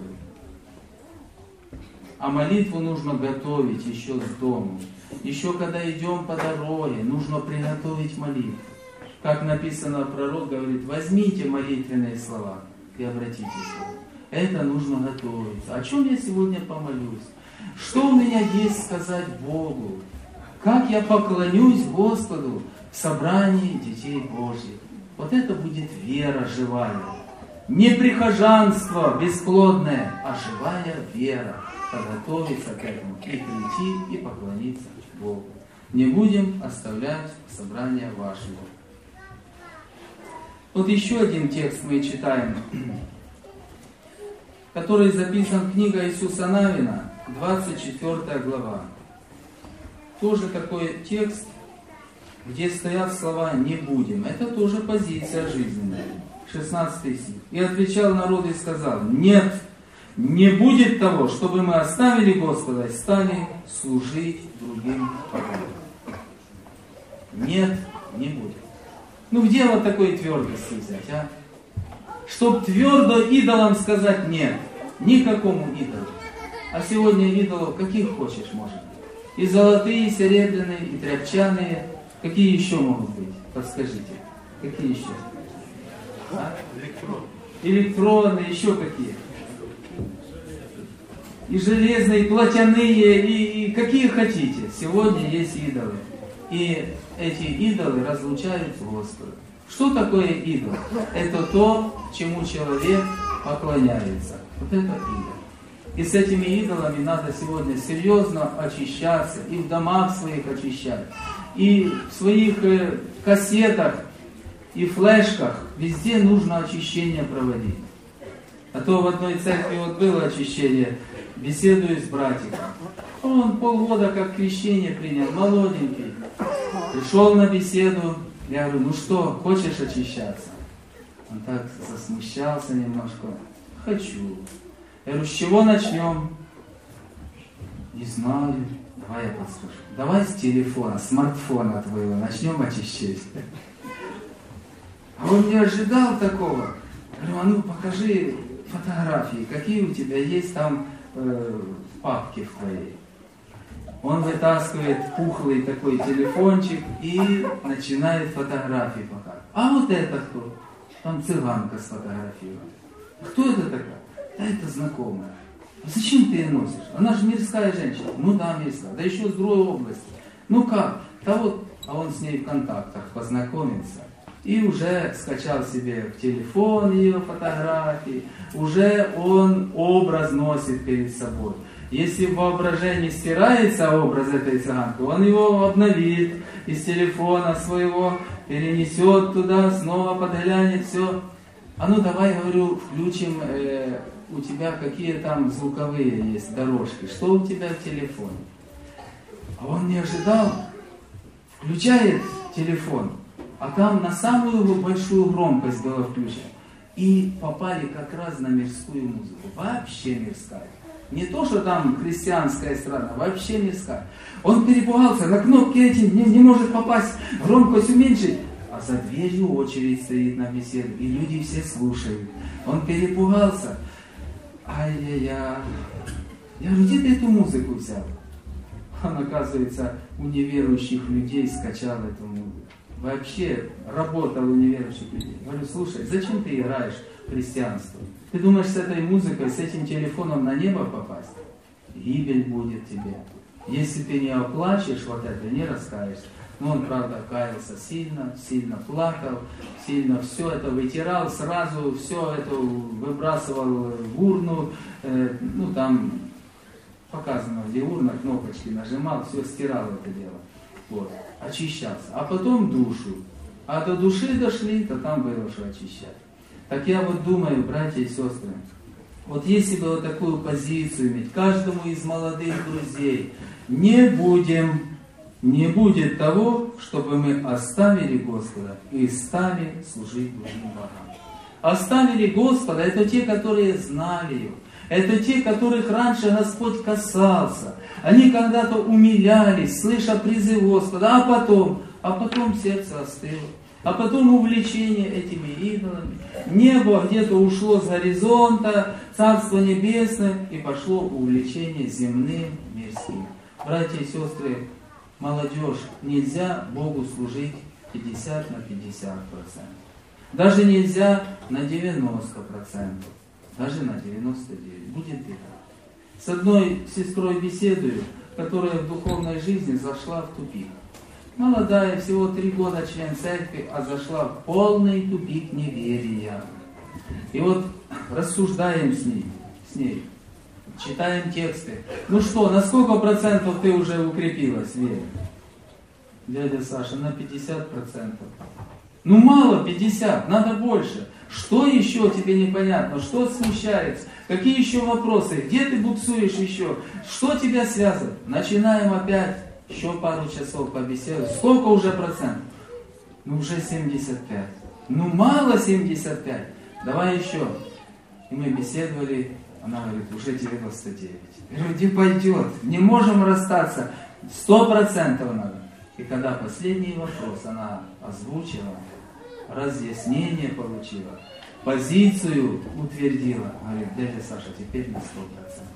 А молитву нужно готовить еще с дому. Еще когда идем по дороге, нужно приготовить молитву. Как написано, пророк говорит, возьмите молитвенные слова и обратитесь к Богу. Это нужно готовиться. О чем я сегодня помолюсь? Что у меня есть сказать Богу? Как я поклонюсь Господу в собрании детей Божьих? Вот это будет вера живая. Не прихожанство бесплодное, а живая вера. Подготовиться к этому и прийти и поклониться Богу. Не будем оставлять собрание вашего. Вот еще один текст мы читаем, который записан в книге Иисуса Навина, двадцать четвёртая глава. Тоже такой текст, где стоят слова «не будем». Это тоже позиция жизненная. шестнадцатый стих. «И отвечал народ и сказал, нет, не будет того, чтобы мы оставили Господа и стали служить другим богам». Нет, не будет. Ну где вот такой твердости взять, а? Чтоб твердо идолам сказать нет. Никакому идолу. А сегодня идолов каких хочешь может быть. И золотые, и серебряные, и тряпчаные. Какие еще могут быть? Подскажите. Какие еще? А? Электронные, еще какие? И железные, и платяные, и, и какие хотите. Сегодня есть идолы. И эти идолы разлучают с Господом. Что такое идол? Это то, чему человек поклоняется. Вот это идол. И с этими идолами надо сегодня серьезно очищаться, и в домах своих очищать, и в своих э, кассетах, и флешках. Везде нужно очищение проводить. А то в одной церкви вот было очищение, беседую с братиком. Он полгода как крещение принял, молоденький. Пришел на беседу, я говорю, ну что, хочешь очищаться? Он так засмущался немножко. Хочу. Я говорю, с чего начнем? Не знаю. Давай я подскажу. Давай с телефона, смартфона твоего начнем очищать. А он не ожидал такого. Я говорю, а ну покажи фотографии, какие у тебя есть там э, в папке в твоей. Он вытаскивает пухлый такой телефончик и начинает фотографии показывать. А вот это кто? Там цыганка сфотографировала. Кто это такая? Да это знакомая. А зачем ты ее носишь? Она же мирская женщина. Ну да, мирская. Да еще с другой области. Ну как? Да вот, а он с ней в контактах познакомился. И уже скачал себе в телефон ее фотографии. Уже он образ носит перед собой. Если в воображении стирается образ этой цыганки, он его обновит из телефона своего, перенесет туда, снова подглянет, все. А ну давай, говорю, включим, э, у тебя какие там звуковые есть дорожки, что у тебя в телефоне? А он не ожидал, включает телефон, а там на самую большую громкость было включено. и попали как раз на мирскую музыку. Вообще мирская. Не то, что там христианская страна, вообще мирская. Он перепугался, на кнопки эти не, не может попасть, громкость уменьшить. А за дверью очередь стоит на беседу, и люди все слушают. Он перепугался. Ай-яй-яй. Я говорю, где ты эту музыку взял? Он, оказывается, у неверующих людей скачал эту музыку. Вообще работал у неверующих людей. Говорю, слушай, зачем ты играешь в христианство? Ты думаешь, с этой музыкой, с этим телефоном на небо попасть? Гибель будет тебе. Если ты не оплачешь вот это, не раскаешься. Но он, правда, каялся сильно, сильно плакал, сильно все это вытирал, сразу все это выбрасывал в урну. Э, ну, там показано, где урна, кнопочки нажимал, все, стирал это дело. Вот, очищался. А потом душу. А до души дошли, то там было что очищать. Так я вот думаю, братья и сестры, вот если бы вот такую позицию иметь, каждому из молодых друзей, не будем, не будет того, чтобы мы оставили Господа и стали служить другим богам. Оставили Господа, это те, которые знали Его. Это те, которых раньше Господь касался. Они когда-то умилялись, слыша призыв Господа, а потом, а потом сердце остыло. А потом увлечение этими идолами. Небо где-то ушло с горизонта, Царство Небесное, и пошло увлечение земным, мирским. Братья и сестры, молодежь, нельзя Богу служить пятьдесят на пятьдесят процентов. Даже нельзя на девяносто процентов. Даже на девяносто девять процентов. Будет беда. С одной сестрой беседую, которая в духовной жизни зашла в тупик. Молодая, всего три года член церкви, а зашла в полный тупик неверия. И вот рассуждаем с ней, с ней, читаем тексты. Ну что, на сколько процентов ты уже укрепилась в вере? Дядя Саша, на пятьдесят процентов. Ну мало пятьдесят, надо больше. Что еще тебе непонятно? Что смущает? Какие еще вопросы? Где ты буксуешь еще? Что тебя связывает? Начинаем опять. Еще пару часов побеседовать. Сколько уже процентов? Ну уже семьдесят пять. Ну мало семьдесят пять. Давай еще. И мы беседовали. Она говорит, уже девяносто девять. Я говорю, где пойдет? Не можем расстаться. Сто процентов надо. И когда последний вопрос она озвучила, разъяснение получила, позицию утвердила, говорит, дядя Саша, теперь на сто процентов.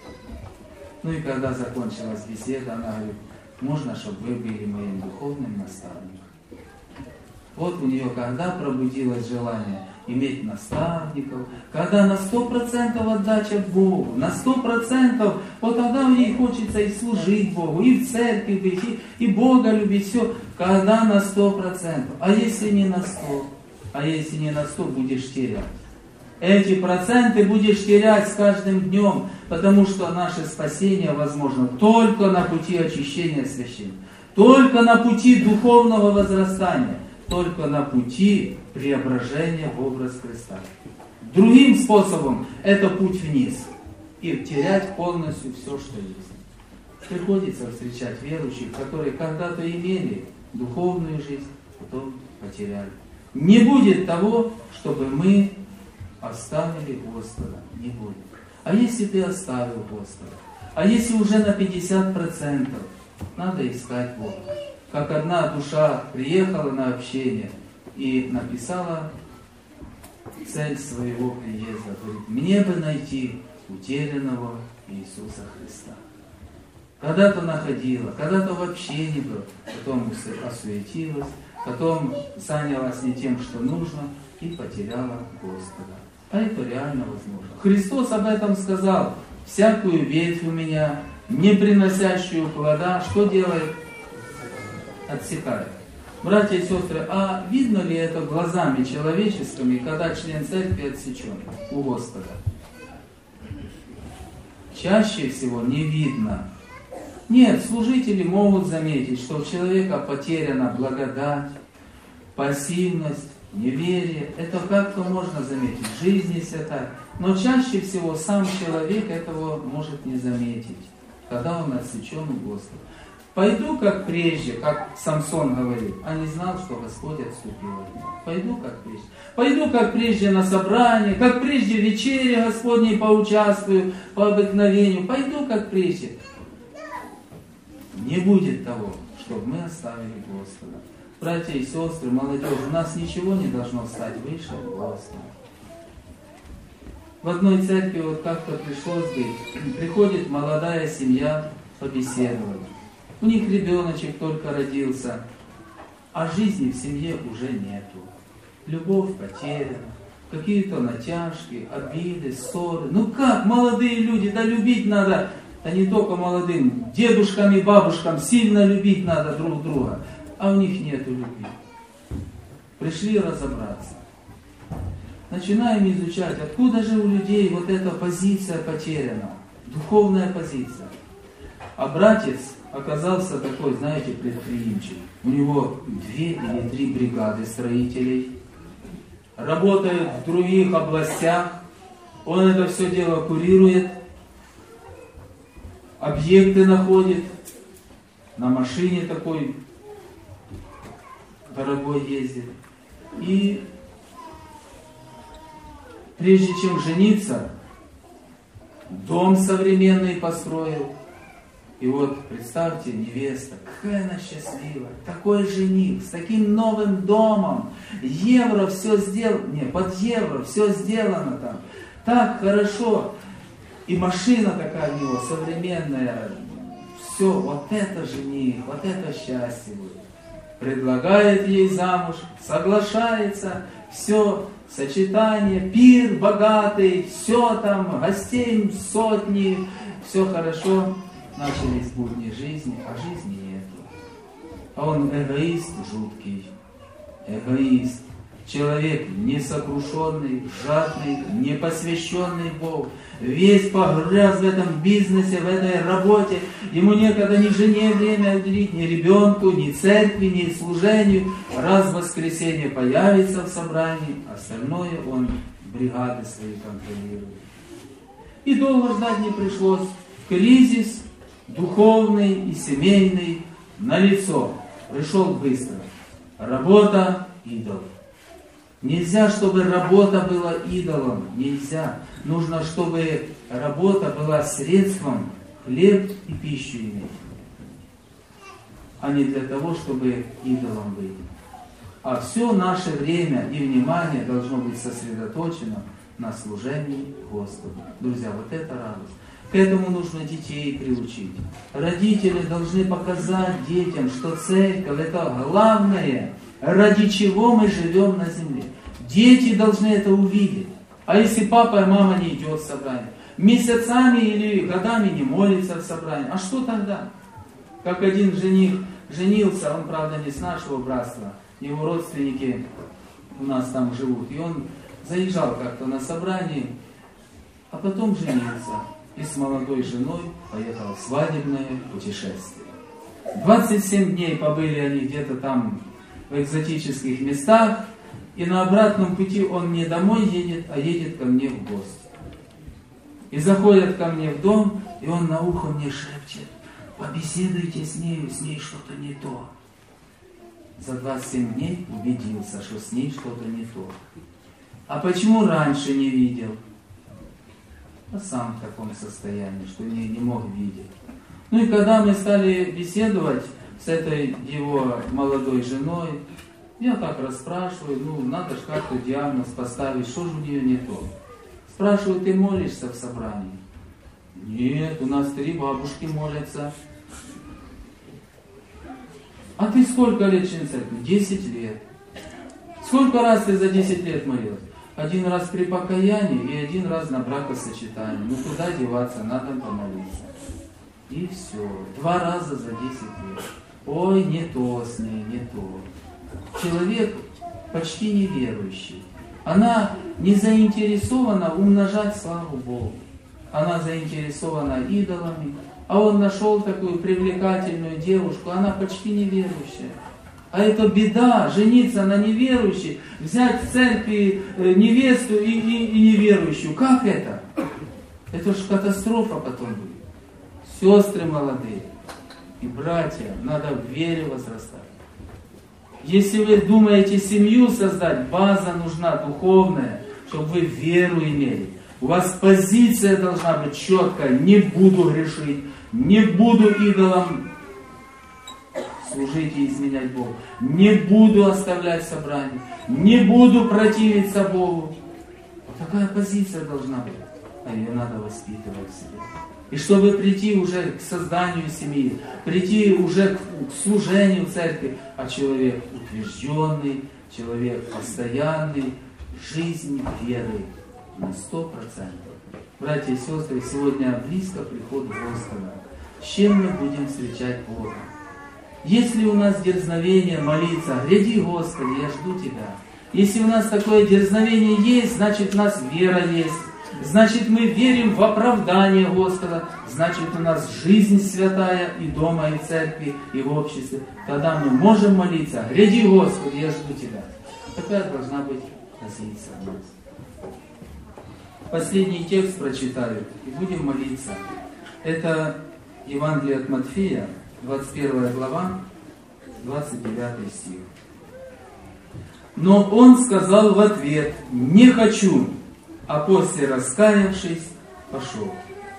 Ну и когда закончилась беседа, она говорит, можно, чтобы вы были моим духовным наставником. Вот у нее когда пробудилось желание иметь наставников, когда на сто процентов отдача Богу, на сто процентов, вот тогда ей хочется и служить Богу, и в церкви быть, и, и Бога любить, все, когда на сто процентов. А если не на сто? А если не на сто, будешь терять. Эти проценты будешь терять с каждым днем, потому что наше спасение возможно только на пути очищения священника, только на пути духовного возрастания, только на пути преображения в образ Христа. Другим способом это путь вниз и терять полностью все, что есть. Приходится встречать верующих, которые когда-то имели духовную жизнь, потом потеряли. Не будет того, чтобы мы оставили Господа. Не будет. А если ты оставил Господа? А если уже на пятьдесят процентов? Надо искать Бога. Как одна душа приехала на общение и написала цель своего приезда. Говорит, мне бы найти утерянного Иисуса Христа. Когда-то находила, когда-то вообще не было. Потом осуетилась, потом занялась не тем, что нужно, и потеряла Господа. А это реально возможно. Христос об этом сказал. Всякую ветвь у меня, не приносящую плода, что делает? Отсекает. Братья и сестры, а видно ли это глазами человеческими, когда член церкви отсечен у Господа? Чаще всего не видно. Нет, служители могут заметить, что у человека потеряна благодать, пассивность, неверие. Это как-то можно заметить. Жизнь не святая. Но чаще всего сам человек этого может не заметить, когда он отсечен у Господа. Пойду как прежде, как Самсон говорит, а не знал, что Господь отступил от него. Пойду как прежде. Пойду как прежде на собрание, как прежде в вечере Господней поучаствую по обыкновению. Пойду как прежде. Не будет того, чтобы мы оставили Господа. Братья и сестры, молодежь, у нас ничего не должно стать выше Господа. В одной церкви вот как-то пришлось быть, приходит молодая семья побеседовать. У них ребеночек только родился, а жизни в семье уже нету. Любовь потеряна, какие-то натяжки, обиды, ссоры. Ну как, молодые люди, да любить надо, да не только молодым, дедушкам и бабушкам сильно любить надо друг друга, а у них нету любви. Пришли разобраться. Начинаем изучать, откуда же у людей вот эта позиция потеряна, духовная позиция. А братец оказался такой, знаете, предприимчивый. У него две или три бригады строителей, работает в других областях, он это все дело курирует, объекты находит, на машине такой дорогой ездит. И прежде чем жениться, дом современный построил. И вот, представьте, невеста, какая она счастливая, такой жених, с таким новым домом, евро все сделано, не, под евро все сделано там, так хорошо, и машина такая у него современная, все, вот это жених, вот это счастье будет. Предлагает ей замуж, соглашается, все, сочетание, пир богатый, все там, гостей сотни, все хорошо. Начались будни жизни, а жизни нету. А он эгоист жуткий, эгоист, человек несокрушенный, жадный, непосвященный Богу, весь погряз в этом бизнесе, в этой работе, ему некогда ни жене время уделить, ни ребенку, ни церкви, ни служению. Раз в воскресенье появится в собрании, остальное он бригады свои контролирует. И долго ждать не пришлось. Кризис духовный и семейный налицо. Пришел быстро. Работа – идол. Нельзя, чтобы работа была идолом. Нельзя. Нужно, чтобы работа была средством хлеб и пищу иметь. А не для того, чтобы идолом быть. А все наше время и внимание должно быть сосредоточено на служении Господу. Друзья, вот это радость. К этому нужно детей приучить. Родители должны показать детям, что церковь – это главное, ради чего мы живем на земле. Дети должны это увидеть. А если папа и мама не идет в собрание, месяцами или годами не молится в собрании, а что тогда? Как один жених женился, он, правда, не с нашего братства, его родственники у нас там живут, и он заезжал как-то на собрание, а потом женился. И с молодой женой поехал в свадебное путешествие. двадцать семь дней побыли они где-то там в экзотических местах, и на обратном пути он не домой едет, а едет ко мне в гости. И заходят ко мне в дом, и он на ухо мне шепчет: побеседуйте с ней, с ней что-то не то. За двадцать семь дней убедился, что с ней что-то не то. А почему раньше не видел? А сам в таком состоянии, что не, не мог видеть. Ну и когда мы стали беседовать с этой его молодой женой, я так расспрашиваю, ну надо же как-то диагноз поставить, что же у нее не то. Спрашиваю: ты молишься в собрании? Нет, у нас три бабушки молятся. А ты сколько лет член церкви? Десять лет. Сколько раз ты за десять лет молилась? Один раз при покаянии и один раз на бракосочетании. Ну куда деваться, надо помолиться. И все. Два раза за десять лет. Ой, не то с ней, не то. Человек почти неверующий. Она не заинтересована умножать славу Богу. Она заинтересована идолами. А он нашел такую привлекательную девушку, она почти неверующая. А это беда, жениться на неверующей, взять в церкви невесту и, и, и неверующую. Как это? Это же катастрофа потом будет. Сестры молодые, и братья, надо в вере возрастать. Если вы думаете семью создать, база нужна духовная, чтобы вы веру имели. У вас позиция должна быть четкая. Не буду грешить, не буду идолам служить и изменять Богу. Не буду оставлять собрание, не буду противиться Богу. Вот такая позиция должна быть. А ее надо воспитывать в себе. И чтобы прийти уже к созданию семьи, прийти уже к служению церкви, а человек утвержденный, человек постоянный, жизнь веры на сто процентов. Братья и сестры, сегодня близко приход Господа. С чем мы будем встречать Бога? Если у нас дерзновение молиться, гряди, Господи, я жду Тебя. Если у нас такое дерзновение есть, значит у нас вера есть. Значит, мы верим в оправдание Господа, значит, у нас жизнь святая и дома, и в церкви, и в обществе. Тогда мы можем молиться: гряди, Господи, я жду Тебя. Такая должна быть позиция у нас. Последний текст прочитаю, и будем молиться. Это Евангелие от Матфея, двадцать первая глава, двадцать девятый стих. Но он сказал в ответ: не хочу. А после, раскаявшись, пошел.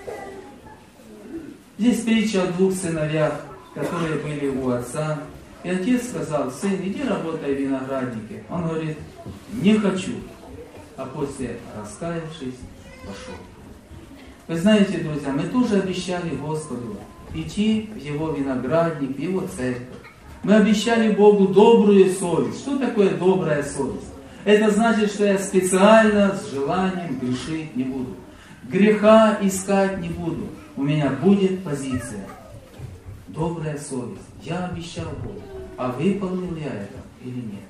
Здесь притча о двух сыновьях, которые были у отца. И отец сказал: сын, иди работай в винограднике. Он говорит: не хочу. А после, раскаявшись, пошел. Вы знаете, друзья, мы тоже обещали Господу идти в Его виноградник, в Его церковь. Мы обещали Богу добрую совесть. Что такое добрая совесть? Это значит, что я специально с желанием грешить не буду. Греха искать не буду. У меня будет позиция. Добрая совесть. Я обещал Богу. А выполнил я это или нет?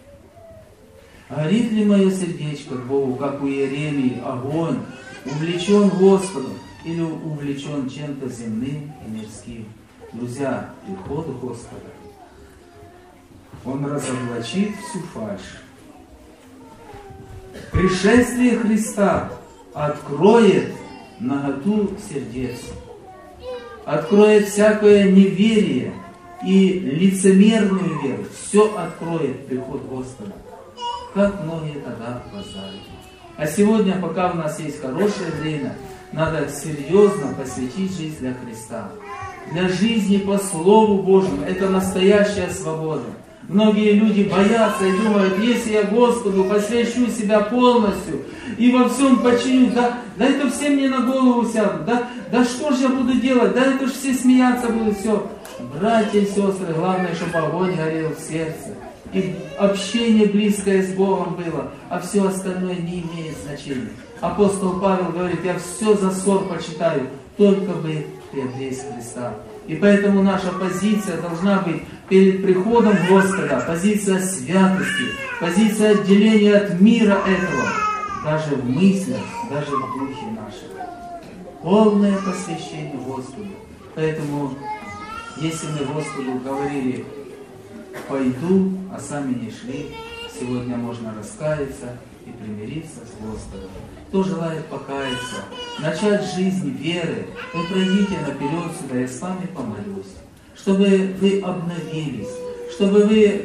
Горит ли мое сердечко к Богу, как у Иеремии, огонь? Увлечен Господом или увлечен чем-то земным и мирским? Друзья, приход Господа, Он разоблачит всю фальшь. Пришествие Христа откроет наготу сердец, откроет всякое неверие и лицемерную веру. Все откроет приход Господа. Как многие тогда опоздали. А сегодня, пока у нас есть хорошее время, надо серьезно посвятить жизнь для Христа. Для жизни по Слову Божьему. Это настоящая свобода. Многие люди боятся и думают: если я Господу посвящу себя полностью и во всем подчиню, да, да это все мне на голову сядут, да, да что же я буду делать, да это же все смеяться будут, все. Братья и сестры, главное, чтобы огонь горел в сердце. И общение близкое с Богом было, а все остальное не имеет значения. Апостол Павел говорит: я все за ссор почитаю, только бы приобрести Христа. И поэтому наша позиция должна быть перед приходом Господа, позиция святости, позиция отделения от мира этого, даже в мыслях, даже в духе нашем. Полное посвящение Господу. Поэтому, если мы Господу говорили: пойду, а сами не шли, сегодня можно раскаяться и примириться с Господом. Кто желает покаяться, начать жизнь веры, вы пройдите наперед сюда, я с вами помолюсь, чтобы вы обновились, чтобы вы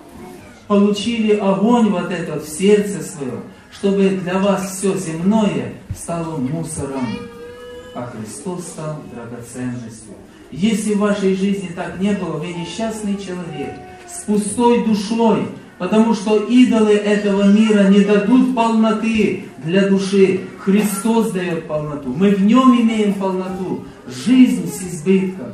получили огонь вот этот в сердце своем, чтобы для вас все земное стало мусором, а Христос стал драгоценностью. Если в вашей жизни так не было, вы несчастный человек, с пустой душой, потому что идолы этого мира не дадут полноты для души. Христос дает полноту. Мы в Нем имеем полноту. Жизнь с избытком.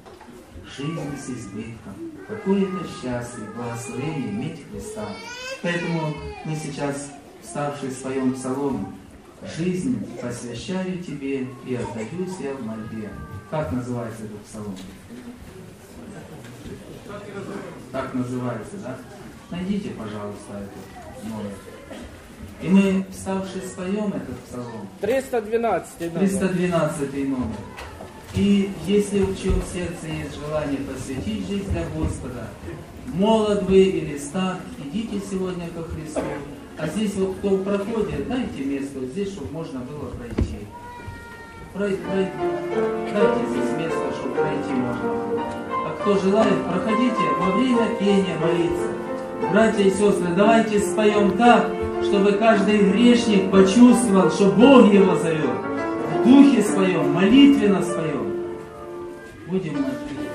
Жизнь с избытком. Какое это счастье, благословение иметь Христа. Поэтому мы сейчас, вставшие в своем псаломе: жизнь посвящаю Тебе и отдаюсь я в мольбе. Как называется этот псалом? Так называется, да? Найдите, пожалуйста, этот номер. И мы, вставшие, споем этот псалом. триста двенадцатый номер. триста двенадцатый номер. И если в чьем сердце есть желание посвятить жизнь для Господа, молод вы или стар, идите сегодня ко Христу. А здесь вот кто проходит, дайте место вот здесь, чтобы можно было пройти. пройти, пройти, дайте здесь место, чтобы пройти можно было. А кто желает, проходите во время пения молиться. Братья и сестры, давайте споем так, чтобы каждый грешник почувствовал, что Бог его зовет. В духе споем, молитвенно споем. Будем молиться.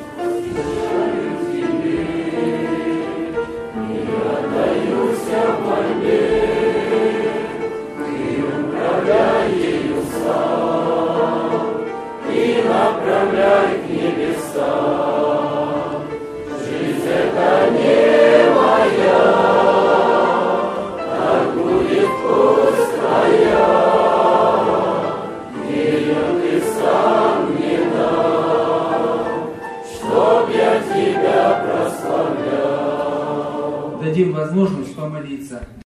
Направляй к небесам, жизнь это не моя, так будет пусть твоя, ее ты сам не дал, чтоб я тебя прославлял. Дадим возможность помолиться.